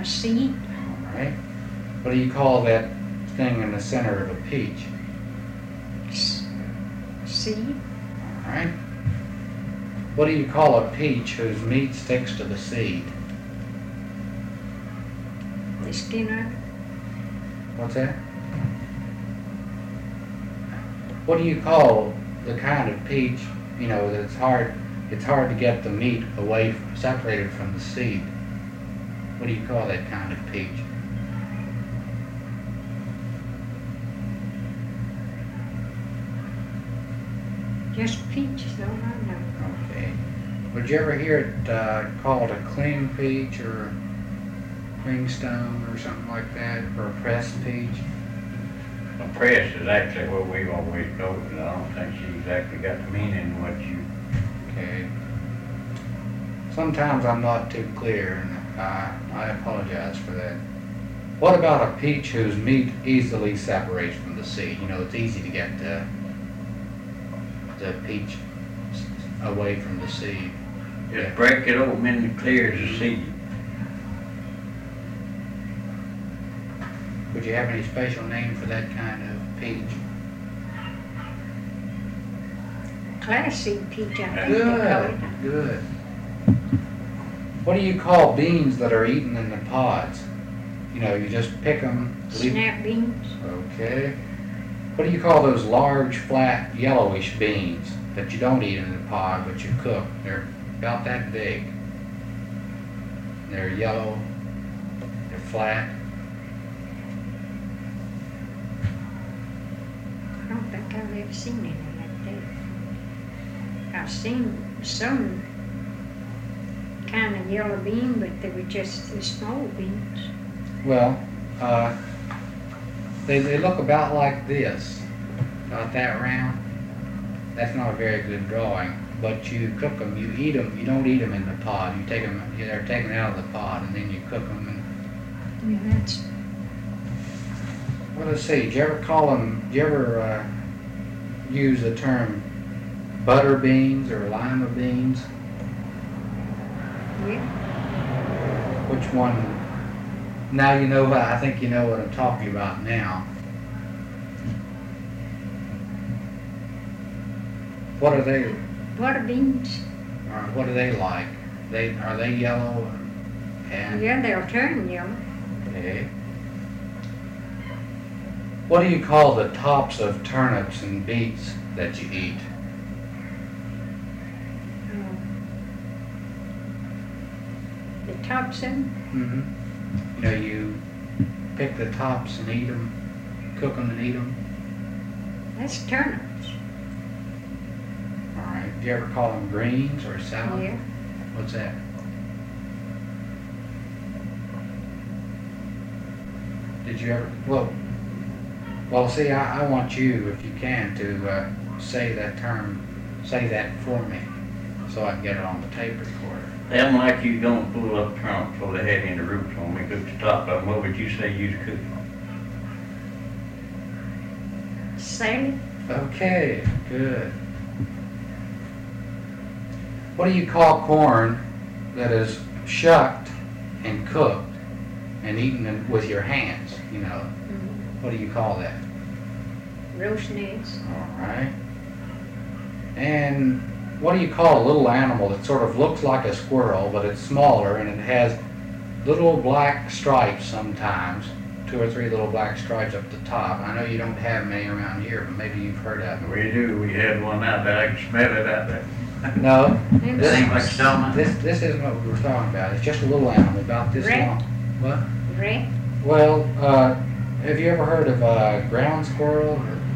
A seed. All right. What do you call that thing in the center of a peach? Seed. All right. What do you call a peach whose meat sticks to the seed? The skin of it. What's that? What do you call the kind of peach, you know, that it's hard to get the meat away, separated from the seed? What do you call that kind of peach? Just peaches, though, I know. Okay. Would you ever hear it called a cling peach or clingstone or something like that, or a pressed peach? A press is actually what we've always told, and I don't think she exactly got the meaning what you... Okay. Sometimes I'm not too clear, and I apologize for that. What about a peach whose meat easily separates from the seed? You know, it's easy to get the peach away from the seed. Just break it open and it clears the seed. Would you have any special name for that kind of peach? Classic peach, I think they call it. Good. What do you call beans that are eaten in the pods? You know, you just pick them. Snap beans. Okay. What do you call those large, flat, yellowish beans that you don't eat in the pod, but you cook? They're about that big. They're yellow. They're flat. I don't think I've ever seen any like that. I've seen some kind of yellow bean, but they were just the small beans. Well, they look about like this. About that round. That's not a very good drawing. But you cook them, you eat them. You don't eat them in the pod. You take them, they're taken out of the pod, and then you cook them. And Yeah, that's well, let's see. Do you ever use the term butter beans or lima beans? yeah. Which one? Now you know. I think you know what I'm talking about now. What are they? Butter beans. Or what are they like? Are they yellow? And Yeah, they'll turn yellow. okay. What do you call the tops of turnips and beets that you eat? The tops of them. Mm-hmm. You know, you pick the tops and eat them, cook them and eat them. That's turnips. All right. Do you ever call them greens or salad? Yeah. What's that? Did you ever? Well. See, I want you, if you can, to say that term, say that for me, so I can get it on the tape recorder. Them like you don't pull up trunk so they had any roots on. We cook the top of them. What would you say you cook? Salad. Okay, good. What do you call corn that is shucked and cooked and eaten with your hands? You know, what do you call that? Roast nuts. All right. And what do you call a little animal that sort of looks like a squirrel, but it's smaller and it has little black stripes sometimes, 2 or 3 little black stripes up the top? I know you don't have many around here, but maybe you've heard of them. We do. We had one out there. I can smell it out there. No, This ain't like stomach. this isn't what we were talking about. It's just a little animal about this Rat. long. What? Rat. Well, have you ever heard of ground squirrel or